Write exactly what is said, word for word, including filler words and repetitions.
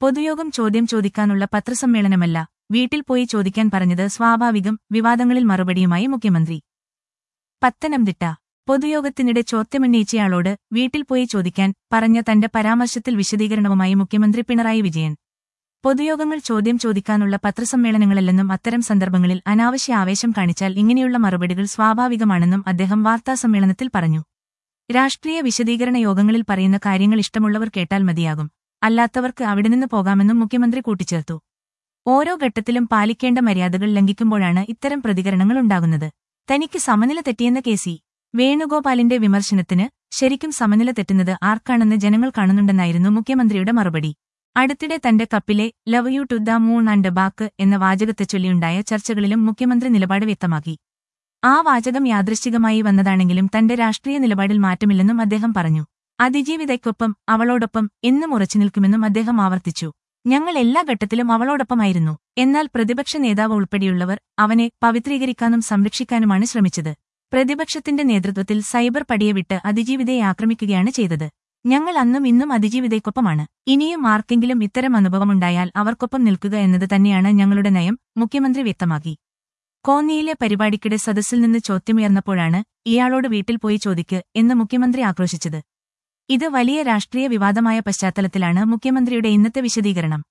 പൊതുയോഗം ചോദ്യം ചോദിക്കാനുള്ള പത്രസമ്മേളനമല്ല, വീട്ടിൽ പോയി ചോദിക്കാൻ പറഞ്ഞത് സ്വാഭാവികം, വിവാദങ്ങളിൽ മറുപടിയുമായി മുഖ്യമന്ത്രി. പത്തനംതിട്ട പൊതുയോഗത്തിനിടെ ചോദ്യമുന്നയിച്ചയാളോട് വീട്ടിൽ പോയി ചോദിക്കാൻ പറഞ്ഞ തന്റെ പരാമർശത്തിൽ വിശദീകരണവുമായി മുഖ്യമന്ത്രി പിണറായി വിജയൻ. പൊതുയോഗങ്ങൾ ചോദ്യം ചോദിക്കാനുള്ള പത്രസമ്മേളനങ്ങളല്ലെന്നും അത്തരം സന്ദർഭങ്ങളിൽ അനാവശ്യ ആവേശം കാണിച്ചാൽ ഇങ്ങനെയുള്ള മറുപടികൾ സ്വാഭാവികമാണെന്നും അദ്ദേഹം വാർത്താസമ്മേളനത്തിൽ പറഞ്ഞു. രാഷ്ട്രീയ വിശദീകരണ യോഗങ്ങളിൽ പറയുന്ന കാര്യങ്ങൾ ഇഷ്ടമുള്ളവർ കേട്ടാൽ മതിയാകും, അല്ലാത്തവർക്ക് അവിടെനിന്ന് പോകാമെന്നും മുഖ്യമന്ത്രി കൂട്ടിച്ചേർത്തു. ഓരോ ഘട്ടത്തിലും പാലിക്കേണ്ട മര്യാദകൾ ലംഘിക്കുമ്പോഴാണ് ഇത്തരം പ്രതികരണങ്ങൾ ഉണ്ടാകുന്നത്. തനിക്ക് സമനില തെറ്റിയെന്ന കെ സി വേണുഗോപാലിന്റെ വിമർശനത്തിന് ശരിക്കും സമനില തെറ്റുന്നത് ആർക്കാണെന്ന് ജനങ്ങൾ കാണുന്നുണ്ടെന്നായിരുന്നു മുഖ്യമന്ത്രിയുടെ മറുപടി. അടുത്തിടെ തന്റെ കപ്പിലെ love you to the moon and back എന്ന വാചകത്തെച്ചൊല്ലിയുണ്ടായ ചർച്ചകളിലും മുഖ്യമന്ത്രി നിലപാട് വ്യക്തമാക്കി. ആ വാചകം യാദൃശ്ചികമായി വന്നതാണെങ്കിലും തന്റെ രാഷ്ട്രീയ നിലപാടിൽ മാറ്റമില്ലെന്നും അദ്ദേഹം പറഞ്ഞു. അതിജീവിതയ്ക്കൊപ്പം അവളോടൊപ്പം എന്നും ഉറച്ചു നിൽക്കുമെന്നും അദ്ദേഹം ആവർത്തിച്ചു. ഞങ്ങൾ എല്ലാ ഘട്ടത്തിലും അവളോടൊപ്പമായിരുന്നു. എന്നാൽ പ്രതിപക്ഷ നേതാവ് ഉൾപ്പെടെയുള്ളവർ അവനെ പവിത്രീകരിക്കാനും സംരക്ഷിക്കാനുമാണ് ശ്രമിച്ചത്. പ്രതിപക്ഷത്തിന്റെ നേതൃത്വത്തിൽ സൈബർ പടിയവിട്ട് അതിജീവിതയെ ആക്രമിക്കുകയാണ് ചെയ്തത്. ഞങ്ങൾ അന്നും ഇന്നും അതിജീവിതയ്ക്കൊപ്പമാണ്. ഇനിയും ആർക്കെങ്കിലും ഇത്തരം അനുഭവമുണ്ടായാൽ അവർക്കൊപ്പം നിൽക്കുക എന്നത് തന്നെയാണ് ഞങ്ങളുടെ നയം, മുഖ്യമന്ത്രി വ്യക്തമാക്കി. കോന്നിയിലെ പരിപാടിക്കിടെ സദസ്സിൽ നിന്ന് ചോദ്യമുയർന്നപ്പോഴാണ് ഇയാളോട് വീട്ടിൽ പോയി ചോദിക്ക് എന്ന് മുഖ്യമന്ത്രി ആക്രോശിച്ചത്. ഇത് വലിയ രാഷ്ട്രീയ വിവാദമായ പശ്ചാത്തലത്തിലാണ് മുഖ്യമന്ത്രിയുടെ ഇന്നത്തെ വിശദീകരണം.